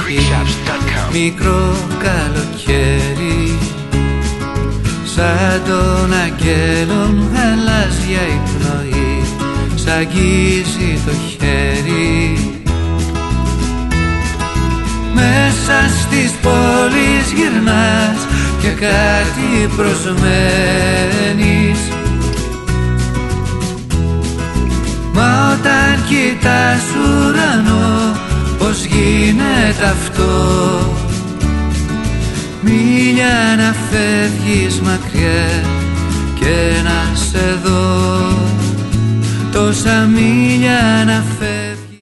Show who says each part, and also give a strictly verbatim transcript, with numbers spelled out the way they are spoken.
Speaker 1: έχει μικρό καλοκαίρι, σαν των αγγέλων γαλάζια η πνοή σ' αγγίζει το χέρι. Μέσα στις πόλεις γυρνάς και κάτι προσμένεις, μα όταν κοιτάς ουρανό πως γίνεται αυτό, μίλια να φεύγεις μακριά και να σε δω, τόσα μίλια να φεύγεις.